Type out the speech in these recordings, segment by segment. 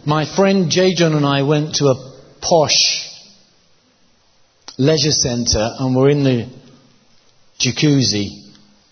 My friend J. John and I went to a posh leisure centre and we're in the jacuzzi.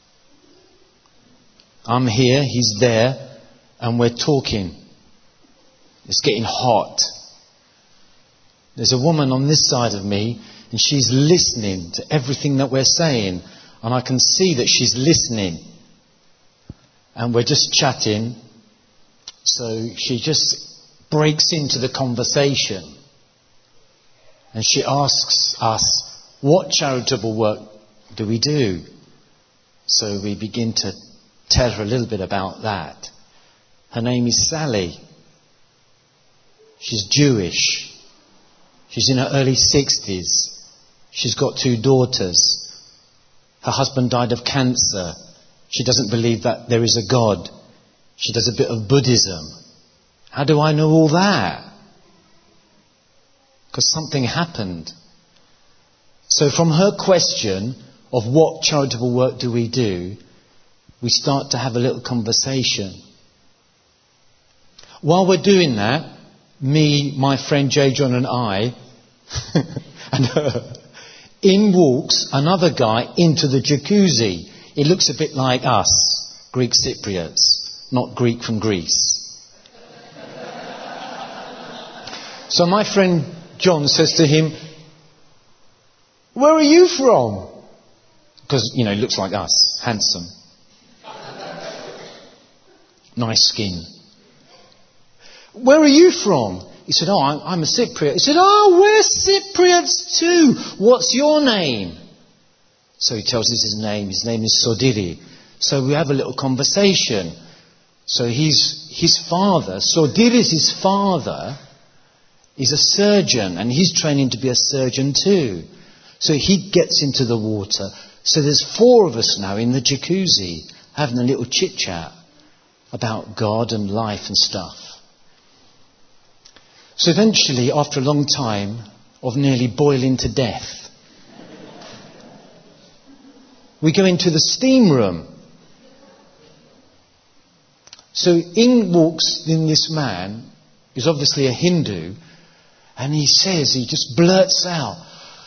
I'm here, he's there, and we're talking. It's getting hot. There's a woman on this side of me and she's listening to everything that we're saying, and I can see that she's listening. And we're just chatting, so she just breaks into the conversation. And she asks us, what charitable work do we do? So we begin to tell her a little bit about that. Her name is Sally. She's Jewish. She's in her early 60s. She's got 2 daughters. Her husband died of cancer. She doesn't believe that there is a God. She does a bit of Buddhism. How do I know all that? Because something happened. So from her question of what charitable work do, we start to have a little conversation. While we're doing that, me, my friend J. John and I, and her, in walks another guy into the jacuzzi. It looks a bit like us, Greek Cypriots, not Greek from Greece. So my friend John says to him, where are you from? Because, he looks like us, handsome. Nice skin. Where are you from? He said, I'm a Cypriot. He said, we're Cypriots too. What's your name? So he tells us his name. His name is Sodiri. So we have a little conversation. So his father, Sodiri's father, is a surgeon, and he's training to be a surgeon too. So he gets into the water. So there's 4 of us now in the jacuzzi having a little chit-chat about God and life and stuff. So eventually, after a long time of nearly boiling to death, we go into the steam room. So in walks this man, who's obviously a Hindu, and he just blurts out,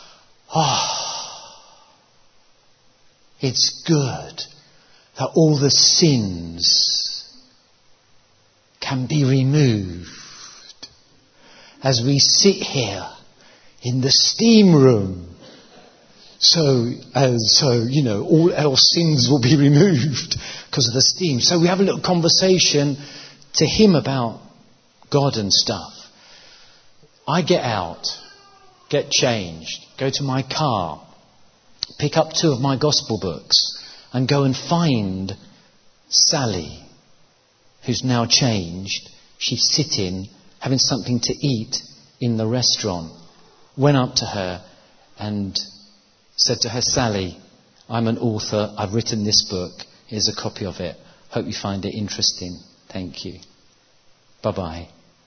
it's good that all the sins can be removed as we sit here in the steam room. So all our sins will be removed because of the steam. So we have a little conversation to him about God and stuff. I get out, get changed, go to my car, pick up 2 of my gospel books and go and find Sally, who's now changed. She's sitting, having something to eat in the restaurant. Went up to her and said to her, Sally, I'm an author. I've written this book. Here's a copy of it. Hope you find it interesting. Thank you. Bye-bye.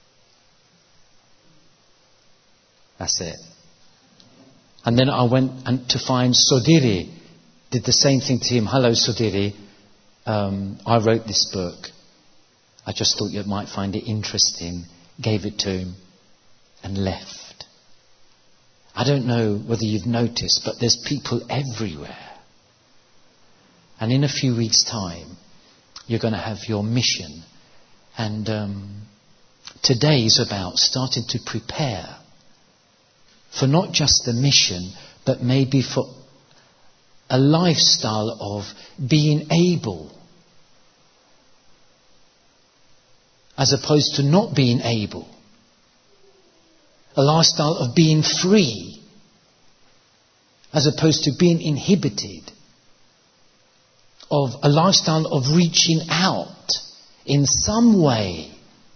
That's it. And then I went to find Sodiri. Did the same thing to him. Hello, Sodiri. I wrote this book. I just thought you might find it interesting. Gave it to him and left. I don't know whether you've noticed, but there's people everywhere. And in a few weeks' time, you're going to have your mission. And today is about starting to prepare for not just the mission, but maybe for a lifestyle of being able, as opposed to not being able. A lifestyle of being free, as opposed to being inhibited. Of a lifestyle of reaching out in some way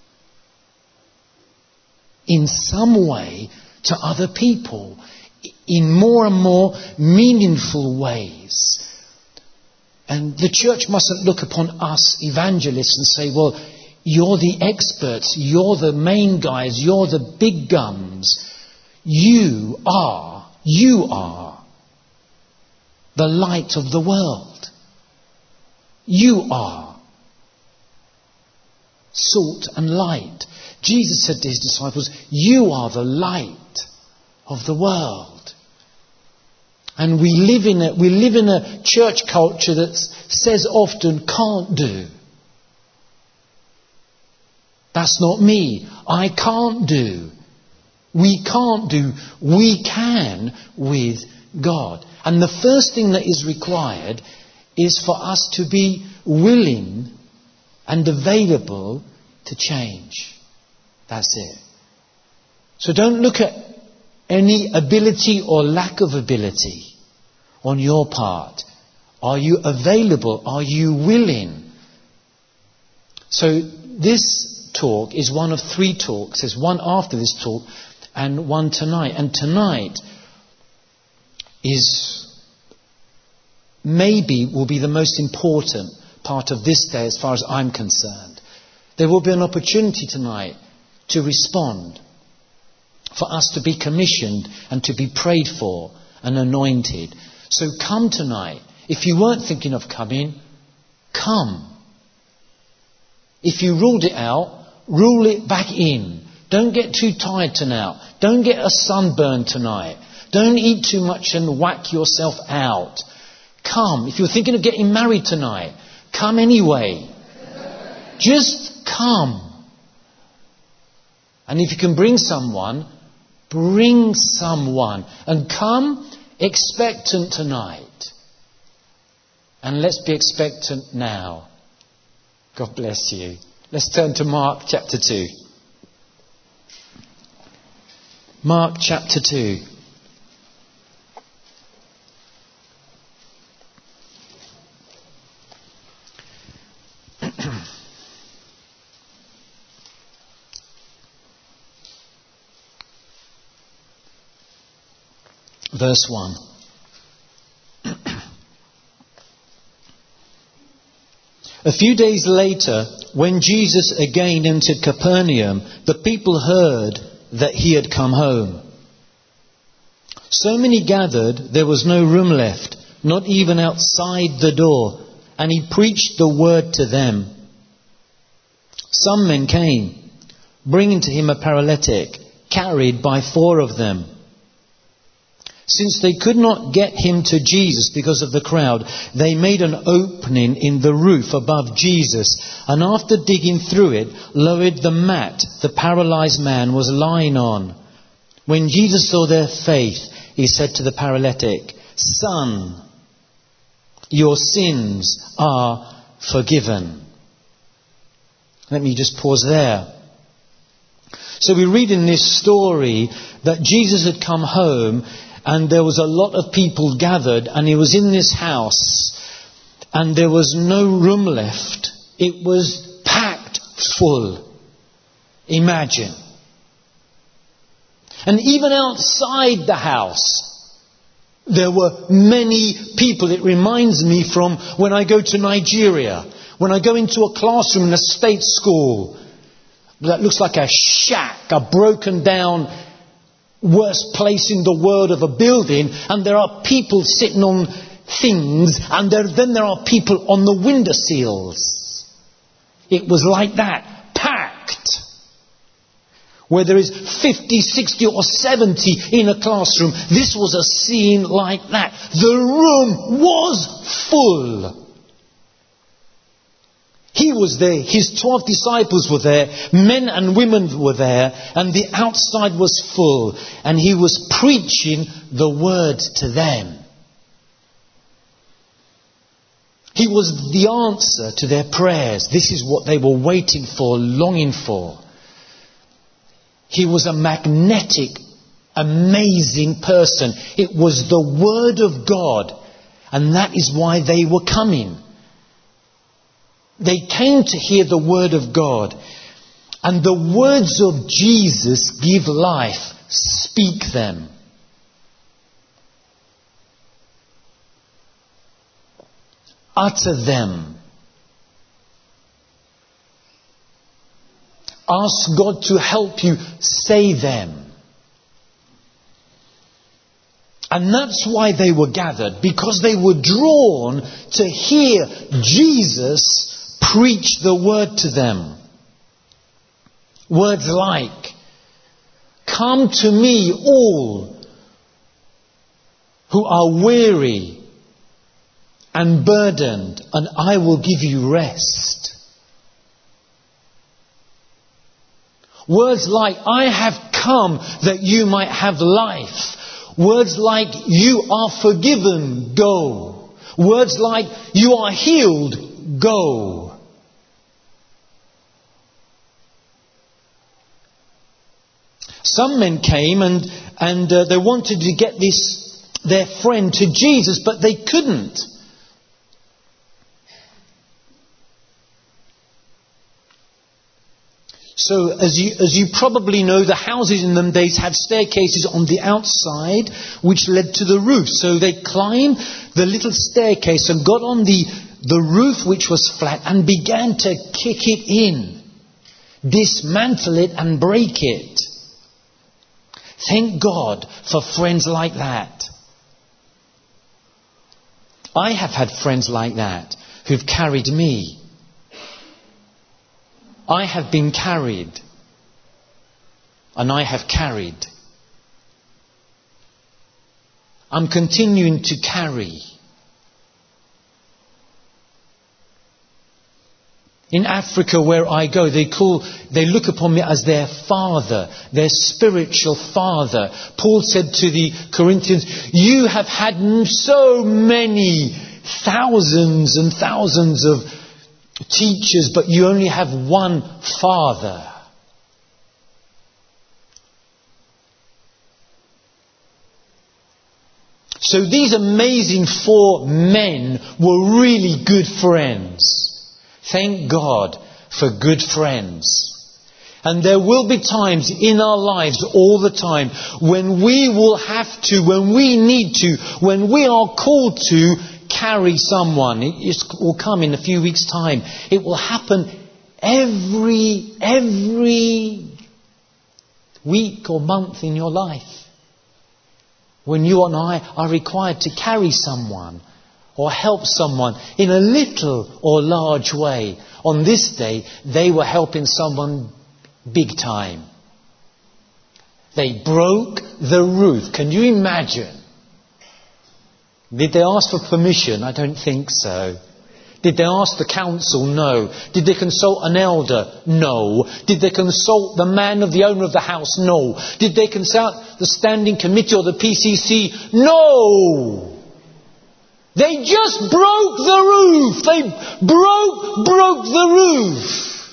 to other people in more and more meaningful ways. And the church mustn't look upon us evangelists and say, well, you're the experts, you're the main guys, you're the big guns. You are the light of the world. You are salt and light. Jesus said to his disciples, you are the light of the world. And we live in a church culture that says often, can't do. That's not me. I can't do. We can't do. We can with God. And the first thing that is required is for us to be willing and available to change. That's it. So don't look at any ability or lack of ability on your part. Are you available? Are you willing? So this talk is one of 3 talks. There's one after this talk and one tonight. And tonight will be the most important part of this day as far as I'm concerned. There will be an opportunity tonight to respond, for us to be commissioned and to be prayed for and anointed. So come tonight. If you weren't thinking of coming, come. If you ruled it out, rule it back in. Don't get too tired tonight. Don't get a sunburn tonight. Don't eat too much and whack yourself out. Come. If you're thinking of getting married tonight, come anyway. Just come. And if you can bring someone. And come expectant tonight. And let's be expectant now. God bless you. Let's turn to Mark chapter 2. Mark chapter 2. Verse 1. A few days later, when Jesus again entered Capernaum, the people heard that he had come home. So many gathered, there was no room left, not even outside the door, and he preached the word to them. Some men came, bringing to him a paralytic, carried by 4 of them. Since they could not get him to Jesus because of the crowd, they made an opening in the roof above Jesus, and after digging through it, lowered the mat the paralyzed man was lying on. When Jesus saw their faith, he said to the paralytic, "Son, your sins are forgiven." Let me just pause there. So we read in this story that Jesus had come home, and there was a lot of people gathered, and he was in this house, and there was no room left. It was packed full. Imagine. And even outside the house, there were many people. It reminds me from when I go to Nigeria, when I go into a classroom in a state school that looks like a shack, a broken down, worst place in the world of a building, and there are people sitting on things, and then there are people on the windowsills. It was like that, packed. Where there is 50, 60 or 70 in a classroom, this was a scene like that. The room was full. He was there, his 12 disciples were there, men and women were there, and the outside was full, and he was preaching the word to them. He was the answer to their prayers. This is what they were waiting for, longing for. He was a magnetic, amazing person. It was the word of God, and that is why they were coming. They came to hear the word of God. And the words of Jesus give life. Speak them. Utter them. Ask God to help you say them. And that's why they were gathered. Because they were drawn to hear Jesus preach the word to them. Words like, "Come to me all who are weary and burdened, and I will give you rest." Words like, "I have come that you might have life." Words like, "You are forgiven, go." Words like, "You are healed, go." Some men came and they wanted to get their friend to Jesus, but they couldn't. So, as you probably know, the houses in them days had staircases on the outside which led to the roof. So they climbed the little staircase and got on the roof, which was flat, and began to kick it in, dismantle it and break it. Thank God for friends like that. I have had friends like that who've carried me. I have been carried, and I have carried. I'm continuing to carry. In Africa, where I go, they look upon me as their father, their spiritual father. Paul said to the Corinthians, "You have had so many thousands and thousands of teachers, but you only have one father." So these amazing 4 men were really good friends. Thank God for good friends. And there will be times in our lives all the time when we will have to, when we need to, when we are called to carry someone. It will come in a few weeks' time. It will happen every week or month in your life, when you and I are required to carry someone or help someone in a little or large way. On this day, they were helping someone big time. They broke the roof. Can you imagine? Did they ask for permission? I don't think so. Did they ask the council? No. Did they consult an elder? No. Did they consult the man of the owner of the house? No. Did they consult the standing committee or the PCC? No. They just broke the roof. They broke the roof.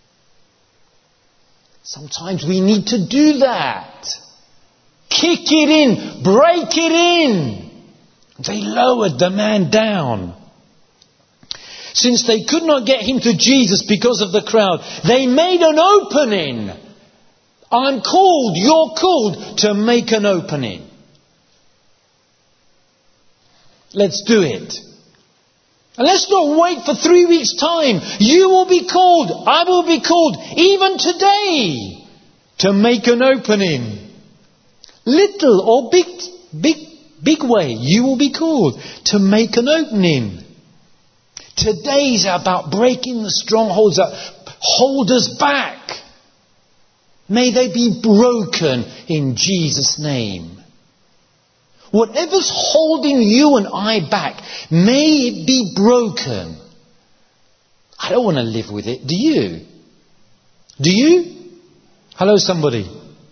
Sometimes we need to do that. Kick it in. Break it in. They lowered the man down. Since they could not get him to Jesus because of the crowd, they made an opening. I'm called, you're called to make an opening. Let's do it. And let's not wait for 3 weeks' time. You will be called, I will be called, even today, to make an opening. Little or big way, you will be called to make an opening. Today's about breaking the strongholds that hold us back. May they be broken in Jesus' name. Whatever's holding you and I back, may it be broken. I don't want to live with it. Do you? Do you? Hello, somebody.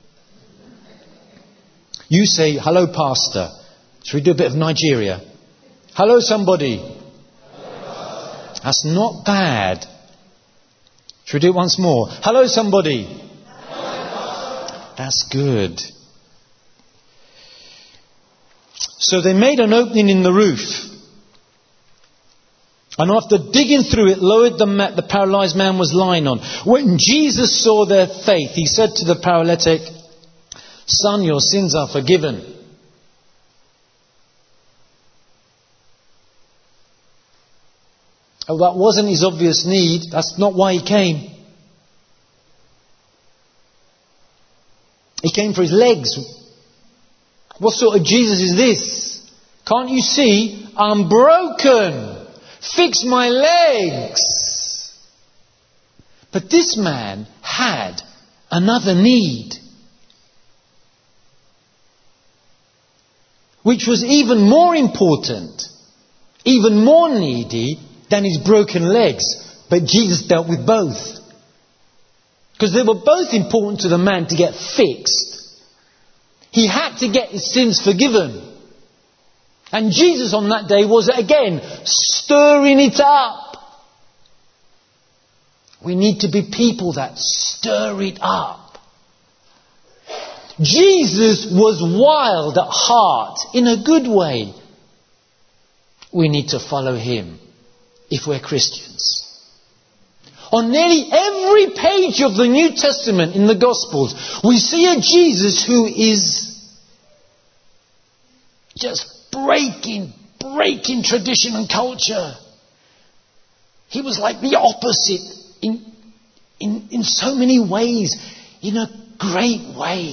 You say, "Hello, pastor." Should we do a bit of Nigeria? Hello, somebody. That's not bad. Should we do it once more? Hello, somebody. That's good. So they made an opening in the roof. And after digging through it, lowered the mat the paralyzed man was lying on. When Jesus saw their faith, he said to the paralytic, "Son, your sins are forgiven." Oh, that wasn't his obvious need. That's not why he came. He came for his legs. What sort of Jesus is this? Can't you see? I'm broken. Fix my legs. But this man had another need, which was even more important, even more needy than his broken legs. But Jesus dealt with both. Because they were both important to the man to get fixed. He had to get his sins forgiven. And Jesus on that day was again stirring it up. We need to be people that stir it up. Jesus was wild at heart in a good way. We need to follow him if we're Christians. On nearly every page of the New Testament in the Gospels, we see a Jesus who is just breaking tradition and culture. He was like the opposite in so many ways, in a great way.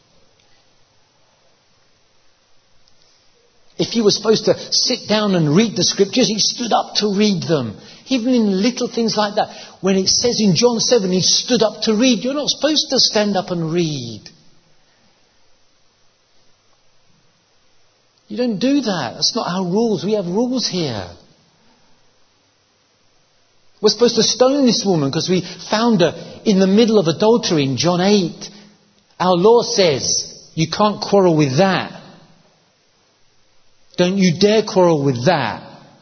If he was supposed to sit down and read the scriptures, he stood up to read them. Even in little things like that. When it says in John 7, he stood up to read. You're not supposed to stand up and read. You don't do that. That's not our rules. We have rules here. We're supposed to stone this woman because we found her in the middle of adultery in John 8. Our law says you can't quarrel with that. Don't you dare quarrel with that.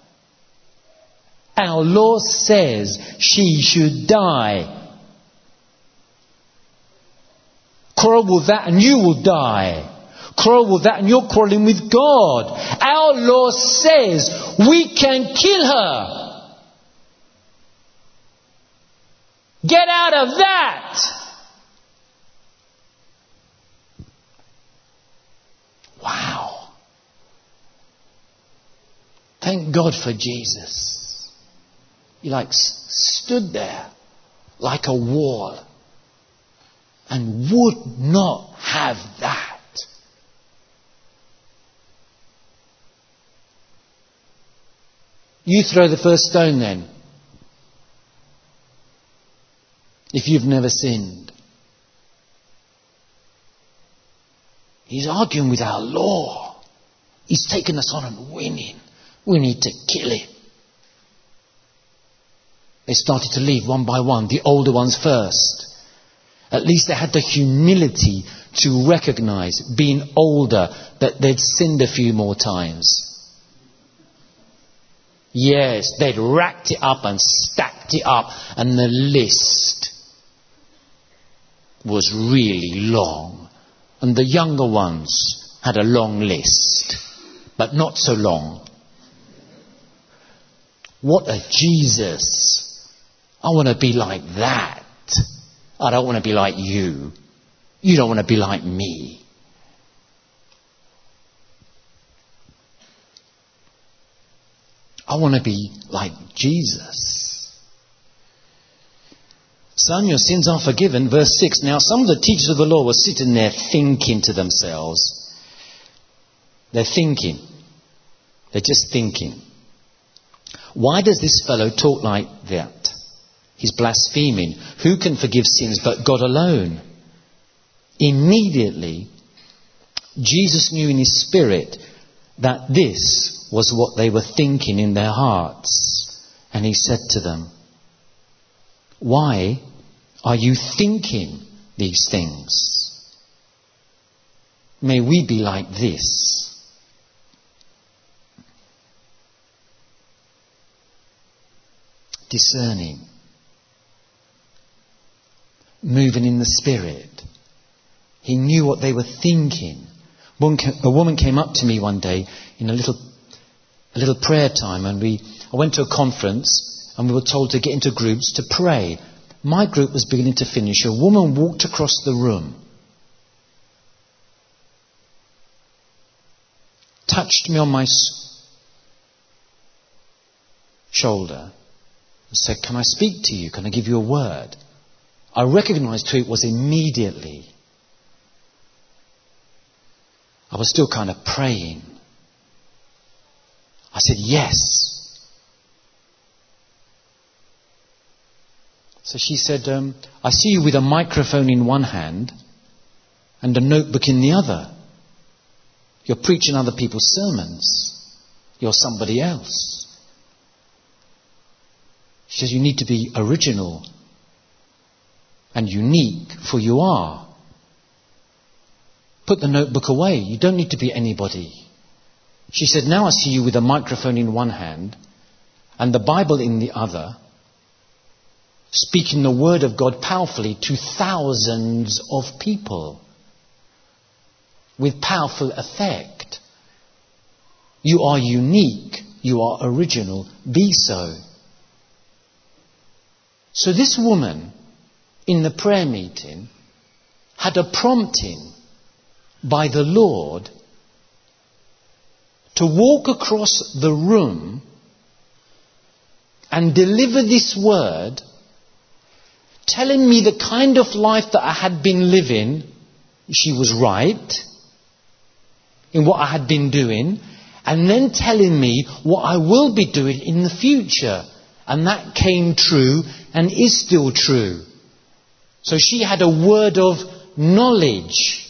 Our law says she should die. Quarrel with that and you will die. Quarrel with that and you're quarreling with God. Our law says we can kill her. Get out of that. Wow. Thank God for Jesus. He stood there like a wall and would not have that. You throw the first stone then. If you've never sinned. He's arguing with our law. He's taken us on and winning. We need to kill him. They started to leave one by one, the older ones first. At least they had the humility to recognize, being older, that they'd sinned a few more times. Yes, they'd racked it up and stacked it up, and the list was really long. And the younger ones had a long list, but not so long. What a Jesus. I want to be like that. I don't want to be like you. You don't want to be like me. I want to be like Jesus. Son, your sins are forgiven. Verse 6. Now some of the teachers of the law were sitting there thinking to themselves. They're thinking. They're just thinking. Why does this fellow talk like that? He's blaspheming. Who can forgive sins but God alone? Immediately, Jesus knew in his spirit that this was what they were thinking in their hearts. And he said to them, why are you thinking these things? May we be like this. Discerning. Moving in the Spirit. He knew what they were thinking. A woman came up to me one day in a little prayer time, and I went to a conference and we were told to get into groups to pray. My group was beginning to finish. A woman walked across the room, touched me on my shoulder, and said, "Can I speak to you? Can I give you a word?" I recognized who it was immediately. I was still kind of praying. I said, "Yes." So she said, I see you with a microphone in one hand and a notebook in the other. You're preaching other people's sermons. You're somebody else. She says, you need to be original and unique, for you are. Put the notebook away. You don't need to be anybody. She said, now I see you with a microphone in one hand and the Bible in the other, speaking the word of God powerfully to thousands of people with powerful effect. You are unique. You are original. Be so. So this woman in the prayer meeting had a prompting by the Lord to walk across the room and deliver this word, telling me the kind of life that I had been living. She was right in what I had been doing, and then telling me what I will be doing in the future. And that came true and is still true. So she had a word of knowledge.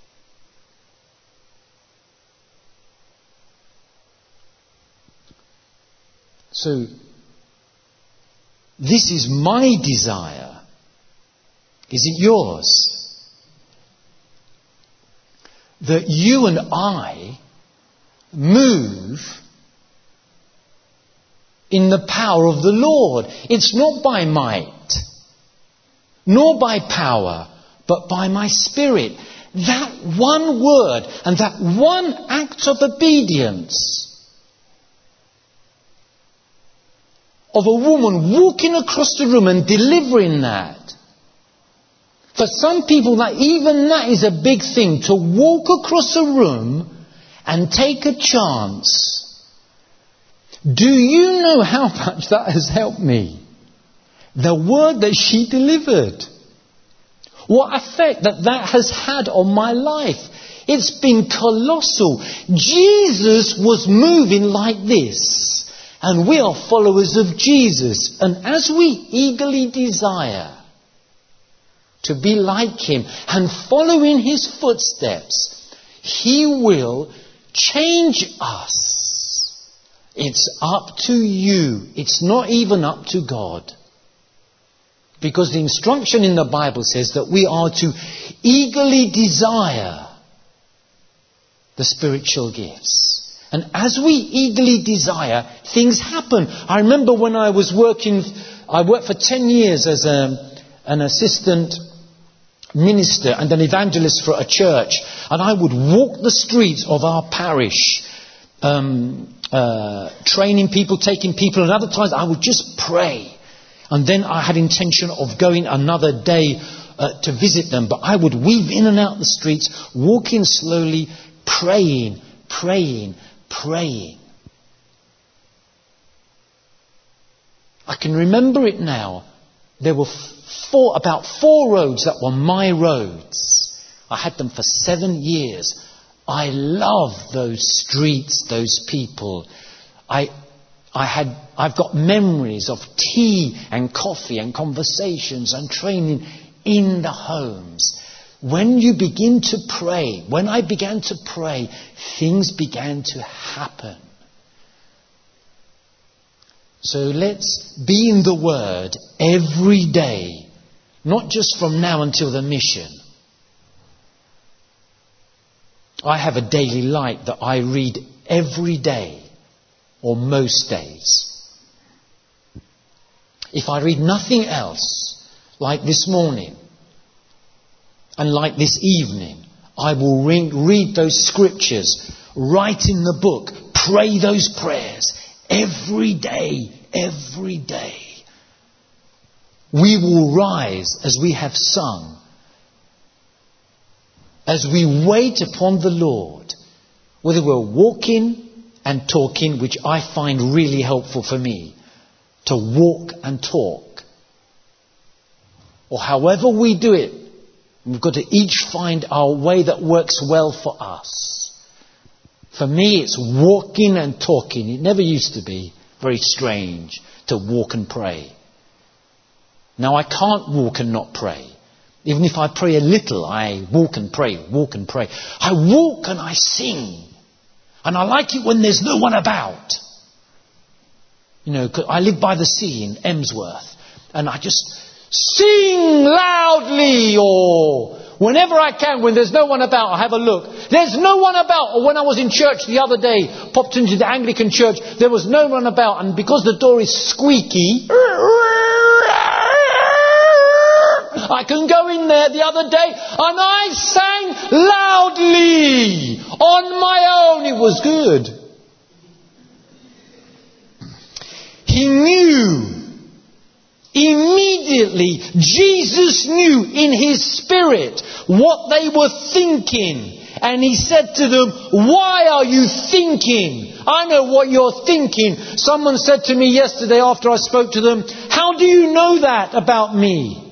So this is my desire. Is it yours? That you and I move in the power of the Lord. It's not by might, nor by power, but by my Spirit. That one word and that one act of obedience of a woman walking across the room and delivering that. For some people, even that is a big thing, to walk across a room and take a chance. Do you know how much that has helped me? The word that she delivered. What effect that has had on my life. It's been colossal. Jesus was moving like this. And we are followers of Jesus. And as we eagerly desire to be like him and follow in his footsteps, he will change us. It's up to you. It's not even up to God. Because the instruction in the Bible says that we are to eagerly desire the spiritual gifts. And as we eagerly desire, things happen. I remember when I was I worked for 10 years as an assistant minister and an evangelist for a church. And I would walk the streets of our parish, training people, taking people. And other times I would just pray. And then I had intention of going another day to visit them. But I would weave in and out the streets, walking slowly, praying. I can remember it now. There were about four roads that were my roads. I had them for 7 years. I love those streets, those people. I've got memories of tea and coffee and conversations and training in the homes. When you begin to pray, when I began to pray, things began to happen. So let's be in the Word every day, not just from now until the mission. I have a daily light that I read every day, or most days. If I read nothing else, like this morning, and like this evening, I will read those scriptures, write in the book, pray those prayers every day, every day. We will rise as we have sung, as we wait upon the Lord, whether we're walking and talking, which I find really helpful for me, to walk and talk, or however we do it. We've got to each find our way that works well for us. For me, it's walking and talking. It never used to be very strange to walk and pray. Now I can't walk and not pray. Even if I pray a little, I walk and pray, walk and pray. I walk and I sing. And I like it when there's no one about. You know, I live by the sea in Emsworth. And I just sing loudly, or whenever I can, when there's no one about, I have a look. There's no one about. Or when I was in church the other day, popped into the Anglican church, there was no one about. And because the door is squeaky, I can go in there the other day and I sang loudly on my own. It was good. He knew. Immediately, Jesus knew in his spirit what they were thinking. And he said to them, why are you thinking? I know what you're thinking. Someone said to me yesterday after I spoke to them, how do you know that about me?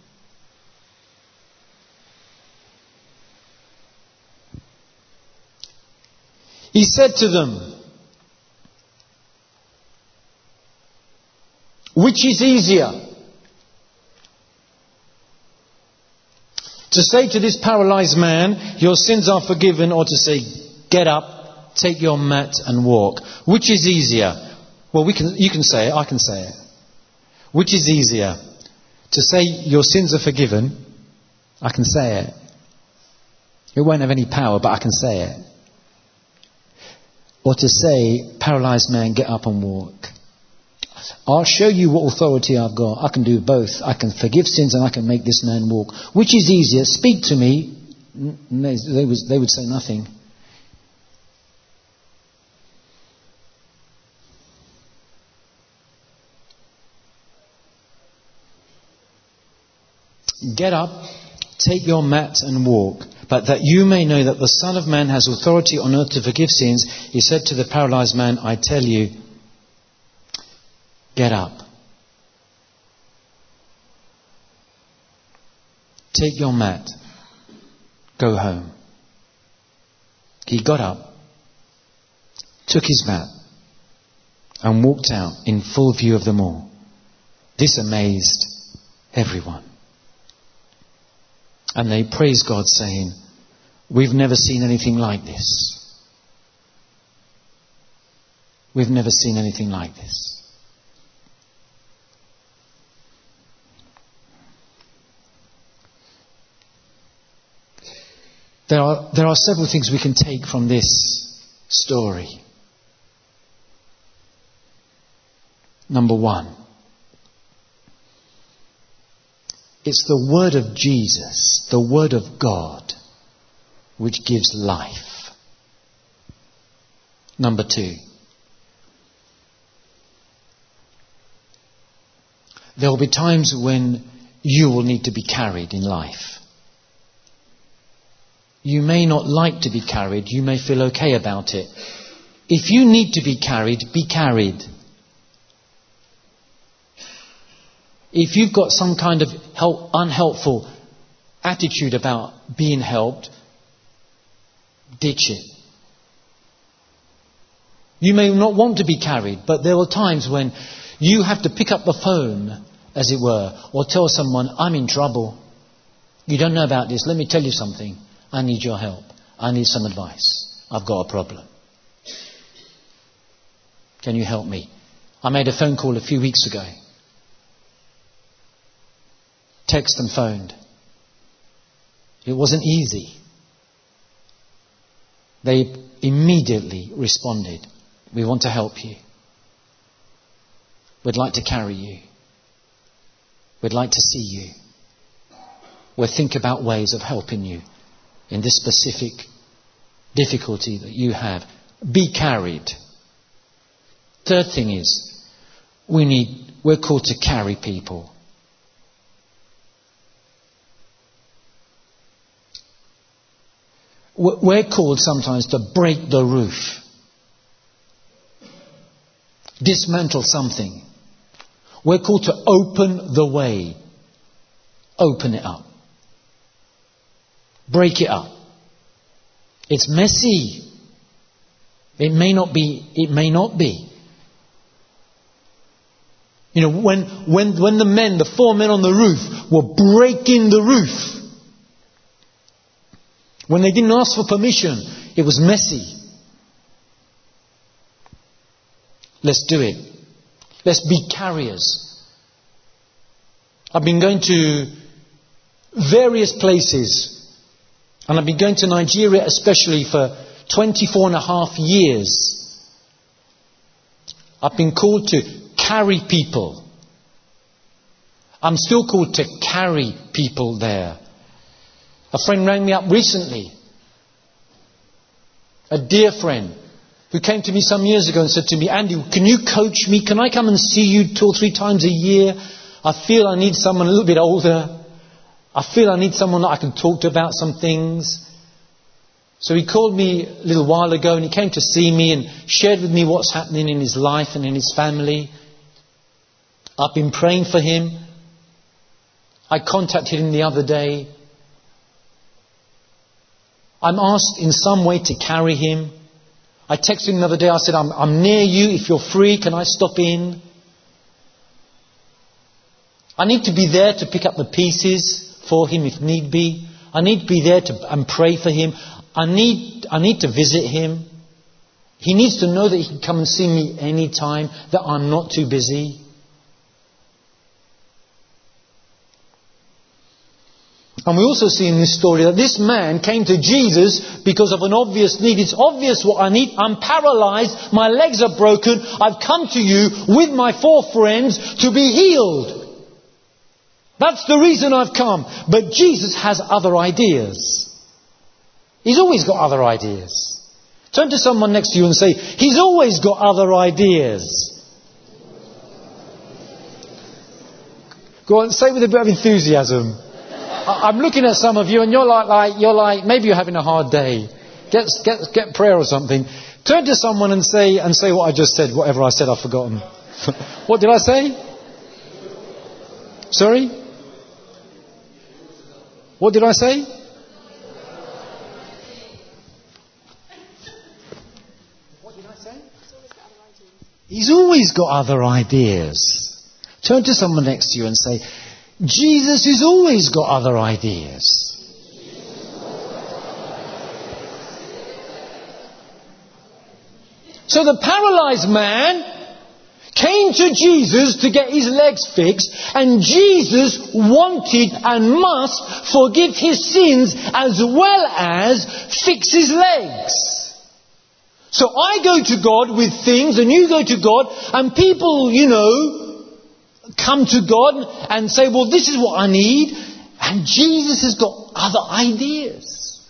He said to them, which is easier? To say to this paralyzed man, your sins are forgiven, or to say, get up, take your mat and walk? Which is easier? Well, you can say it, I can say it. Which is easier? To say your sins are forgiven, I can say it. It won't have any power, but I can say it. Or to say, paralyzed man, get up and walk. I'll show you what authority I've got. I can do both. I can forgive sins and I can make this man walk. Which is easier? Speak to me. They would say nothing. Get up, take your mat and walk. But that you may know that the Son of Man has authority on earth to forgive sins, he said to the paralyzed man, I tell you, get up. Take your mat. Go home. He got up, took his mat, and walked out in full view of them all. This amazed everyone. And they praised God, saying, we've never seen anything like this. We've never seen anything like this. There are several things we can take from this story. Number one, it's the word of Jesus, the word of God, which gives life. Number two, there will be times when you will need to be carried in life. You may not like to be carried. You may feel okay about it. If you need to be carried, be carried. If you've got some kind of unhelpful attitude about being helped, ditch it. You may not want to be carried, but there are times when you have to pick up the phone, as it were, or tell someone, I'm in trouble. You don't know about this. Let me tell you something. I need your help. I need some advice. I've got a problem. Can you help me? I made a phone call a few weeks ago. Text and phoned. It wasn't easy. They immediately responded. We want to help you. We'd like to carry you. We'd like to see you. We'll think about ways of helping you in this specific difficulty that you have. Be carried. Third thing is, we're called to carry people. We're called sometimes to break the roof. Dismantle something. We're called to open the way. Open it up. Break it up. It's messy. It may not be. You know, when the 4 men on the roof were breaking the roof, when they didn't ask for permission, it was messy. Let's do it. Let's be carriers. I've been going to various places, and I've been going to Nigeria especially for 24 and a half years. I've been called to carry people. I'm still called to carry people there. A friend rang me up recently, a dear friend, who came to me some years ago and said to me, Andy, can you coach me? Can I come and see you 2 or 3 times a year? I feel I need someone a little bit older. I feel I need someone that I can talk to about some things. So he called me a little while ago and he came to see me and shared with me what's happening in his life and in his family. I've been praying for him. I contacted him the other day. I'm asked in some way to carry him. I texted him the other day. I said, I'm near you. If you're free, can I stop in? I need to be there to pick up the pieces for him if need be. I need to be there and pray for him. I need to visit him. He needs to know that he can come and see me anytime, that I'm not too busy. And we also see in this story that this man came to Jesus because of an obvious need. It's obvious what I need. I'm paralyzed. My legs are broken. I've come to you with my 4 friends to be healed. That's the reason I've come. But Jesus has other ideas. He's always got other ideas. Turn to someone next to you and say, He's always got other ideas. Go on, say it with a bit of enthusiasm. I'm looking at some of you and you're like, maybe you're having a hard day. Get prayer or something. Turn to someone and say what I just said. Whatever I said, I've forgotten. What did I say? Sorry? What did I say? What did I say? He's always got other ideas. Turn to someone next to you and say, Jesus has always got other ideas. So the paralyzed man came to Jesus to get his legs fixed, and Jesus wanted and must forgive his sins as well as fix his legs. So I go to God with things, and you go to God, and people, come to God and say, well, this is what I need. And Jesus has got other ideas.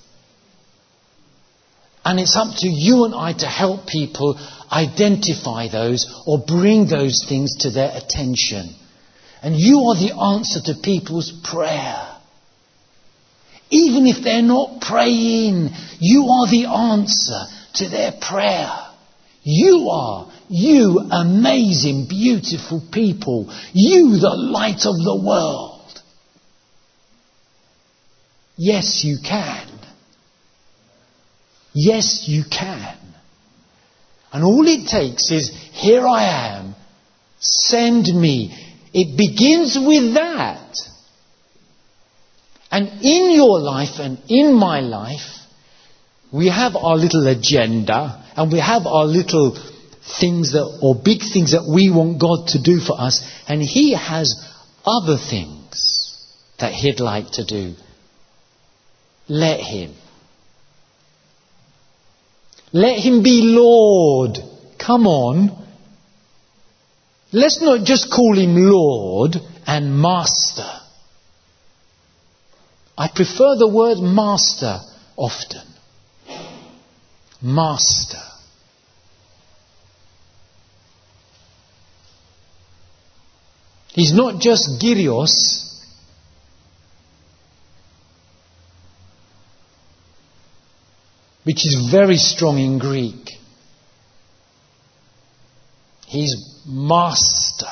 And it's up to you and I to help people identify those or bring those things to their attention. And you are the answer to people's prayer. Even if they're not praying, you are the answer to their prayer. You are. You amazing, beautiful people. You the light of the world. Yes, you can. Yes, you can. And all it takes is, here I am. Send me. It begins with that. And in your life and in my life, we have our little agenda and we have our little things or big things that we want God to do for us, and He has other things that He'd like to do. Let Him. Let Him be Lord. Come on. Let's not just call Him Lord and Master. I prefer the word Master often. Master. He's not just Kyrios. Which is very strong in Greek. He's Master.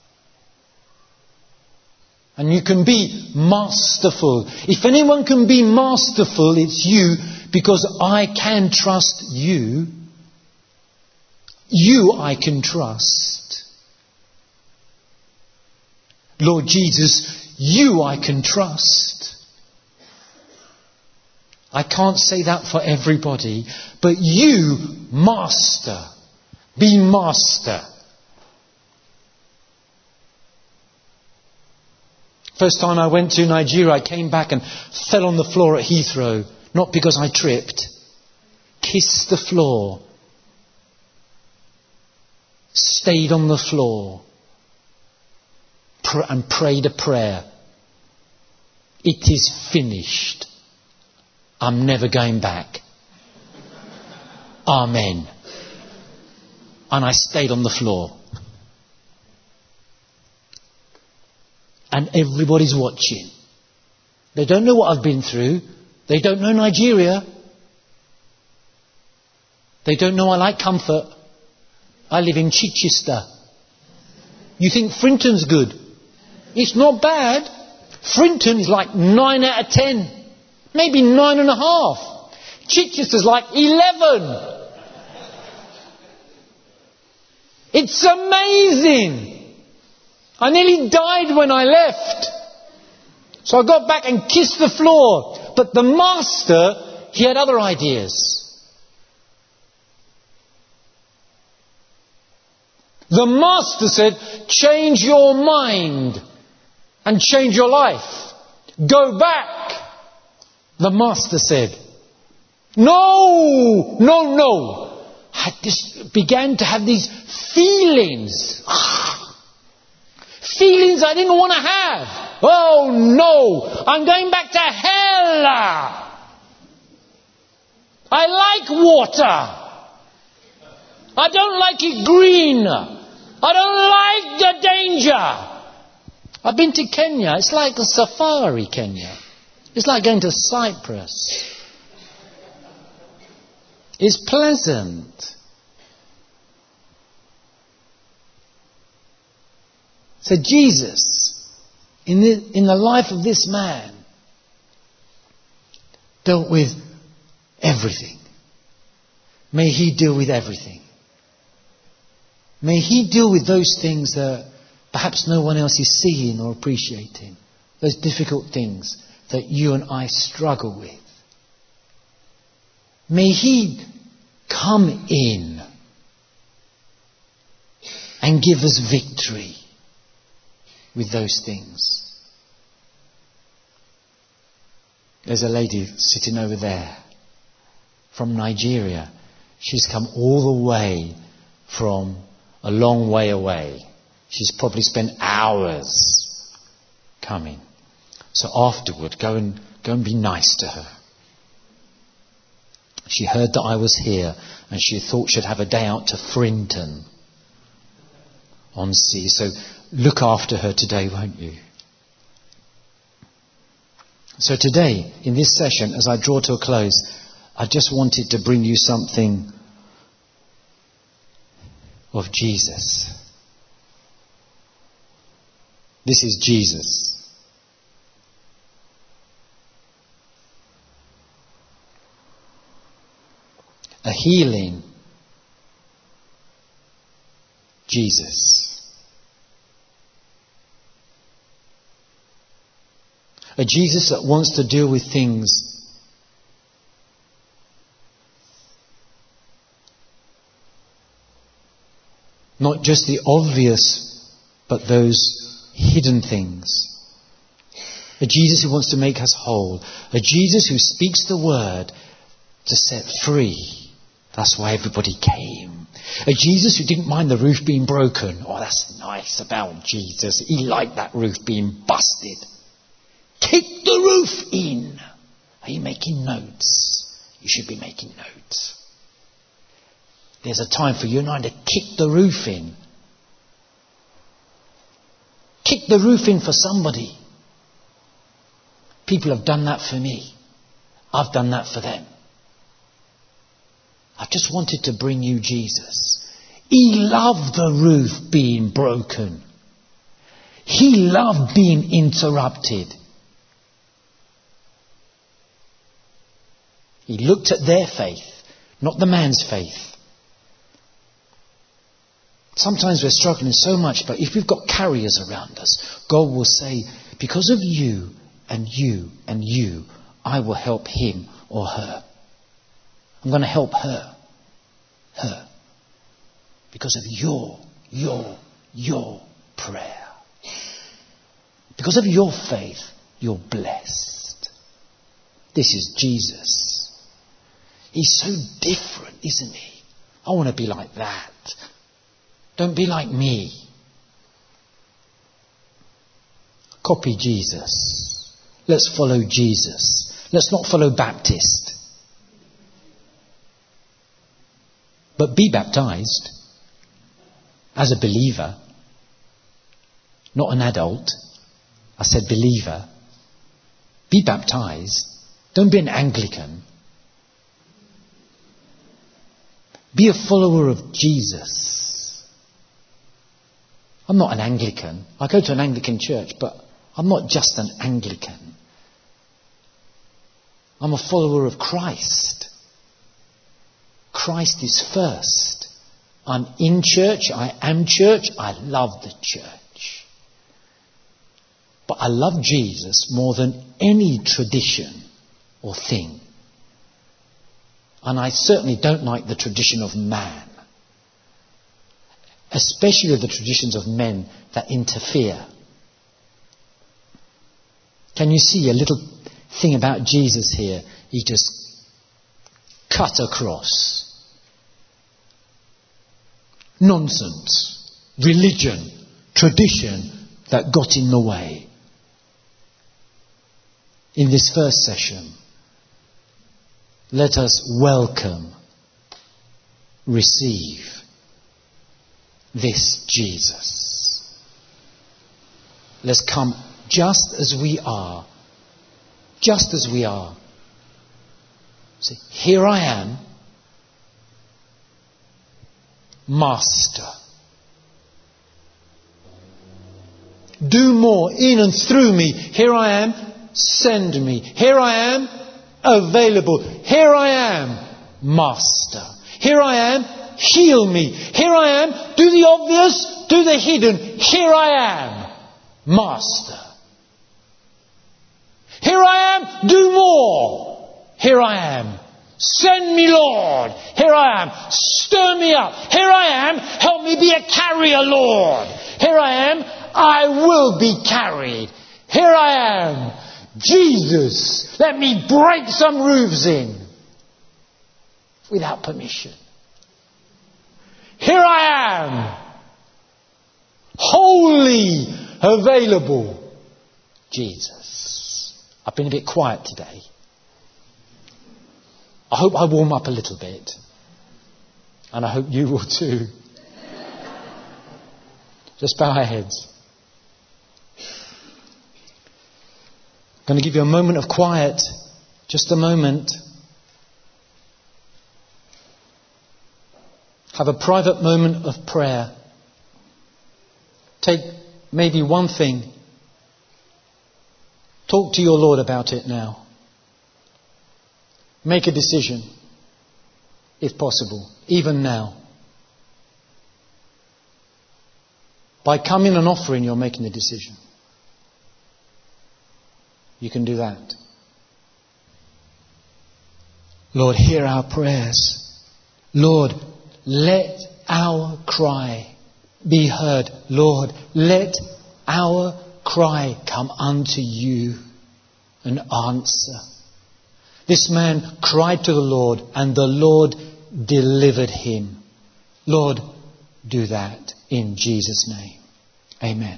And you can be masterful. If anyone can be masterful, it's you, because I can trust you. You I can trust. Lord Jesus, you I can trust. I can't say that for everybody, but you, Master, be Master. First time I went to Nigeria, I came back and fell on the floor at Heathrow. Not because I tripped. Kissed the floor. Stayed on the floor. And prayed a prayer. It is finished. I'm never going back. Amen. And I stayed on the floor. And everybody's watching. They don't know what I've been through. They don't know Nigeria. They don't know I like comfort. I live in Chichester. You think Frinton's good? It's not bad. Frinton is like 9 out of 10. Maybe 9.5. Chichester's like 11. It's amazing. I nearly died when I left. So I got back and kissed the floor. But the Master, he had other ideas. The Master said, change your mind and change your life. Go back. The Master said, no. I just began to have these feelings. Feelings I didn't want to have. Oh no, I'm going back to hell. I like water. I don't like it green. I don't like the danger. I've been to Kenya. It's like a safari, Kenya. It's like going to Cyprus. It's pleasant. So Jesus, in the life of this man, dealt with everything. May he deal with everything. May he deal with those things that perhaps no one else is seeing or appreciating. Those difficult things that you and I struggle with. May he come in and give us victory with those things. There's a lady sitting over there from Nigeria. She's come all the way from a long way away. She's probably spent hours coming. So afterward, go and be nice to her. She heard that I was here and she thought she'd have a day out to Frinton on sea. So look after her today, won't you? So today, in this session, as I draw to a close, I just wanted to bring you something of Jesus. This is Jesus. A healing Jesus. A Jesus that wants to deal with things not just the obvious, but those hidden things. A Jesus who wants to make us whole. A Jesus who speaks the word to set free. That's why everybody came. A Jesus who didn't mind the roof being broken. Oh, that's nice about Jesus. He liked that roof being busted. Kick the roof in. Are you making notes? You should be making notes. There's a time for you and I to kick the roof in. Kick the roof in for somebody. People have done that for me. I've done that for them. I just wanted to bring you Jesus. He loved the roof being broken. He loved being interrupted. He looked at their faith, not the man's faith. Sometimes we're struggling so much, but if we've got carriers around us, God will say, because of you and you and you, I will help him or her. I'm going to help her. Because of your prayer. Because of your faith, you're blessed. This is Jesus. He's so different, isn't he? I want to be like that. Don't be like me. Copy Jesus. Let's follow Jesus. Let's not follow Baptist. But be baptized as a believer, not an adult. I said believer. Be baptized. Don't be an Anglican. Be a follower of Jesus. I'm not an Anglican. I go to an Anglican church, but I'm not just an Anglican. I'm a follower of Christ. Christ is first. I'm in church. I am church. I love the church. But I love Jesus more than any tradition or thing. And I certainly don't like the tradition of man. Especially the traditions of men that interfere. Can you see a little thing about Jesus here? He just cut across. Nonsense, religion, tradition that got in the way. In this first session, let us welcome, receive this Jesus. Let's come just as we are. Just as we are. Say, here I am, Master. Do more in and through me. Here I am, send me. Here I am, available. Here I am, Master. Here I am, heal me. Here I am, do the obvious, do the hidden. Here I am, Master. Here I am, do more. Here I am. Send me, Lord. Here I am. Stir me up. Here I am. Help me be a carrier, Lord. Here I am. I will be carried. Here I am. Jesus, let me break some roofs in without permission. Here I am. Wholly available. Jesus. I've been a bit quiet today. I hope I warm up a little bit. And I hope you will too. Just bow our heads. I'm going to give you a moment of quiet. Just a moment. Have a private moment of prayer. Take maybe one thing. Talk to your Lord about it now. Make a decision, if possible, even now. By coming and offering, you're making a decision. You can do that. Lord, hear our prayers. Lord, let our cry be heard. Lord, let our cry come unto you and answer. This man cried to the Lord, and the Lord delivered him. Lord, do that in Jesus' name. Amen.